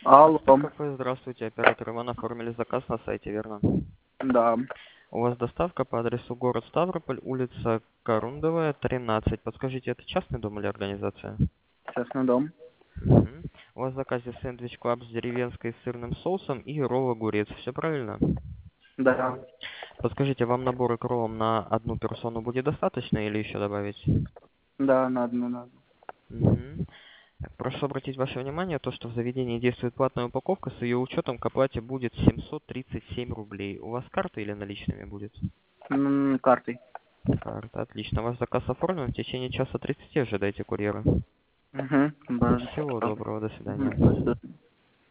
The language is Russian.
Алло. Как вы, здравствуйте, оператор Иван, оформили заказ на сайте, верно? Да. У вас доставка по адресу город Ставрополь, улица Корундовая, 13. Подскажите, это частный дом или организация? Частный дом. Мгм. У вас в заказе сэндвич клаб с деревенской сырным соусом и ролл огурец. Все правильно? Да. Подскажите, вам набор к роллам на одну персону будет достаточно или еще добавить? Да, надо. Мгм. Так, прошу обратить ваше внимание, то, что в заведении действует платная упаковка, с ее учетом к оплате будет 737 рублей. У вас карта или наличными будет? Картой. Карта, отлично. Ваш заказ оформлен, в течение часа 30 ожидайте курьера. Угу. Всего доброго, до Угу. свидания. До свидания.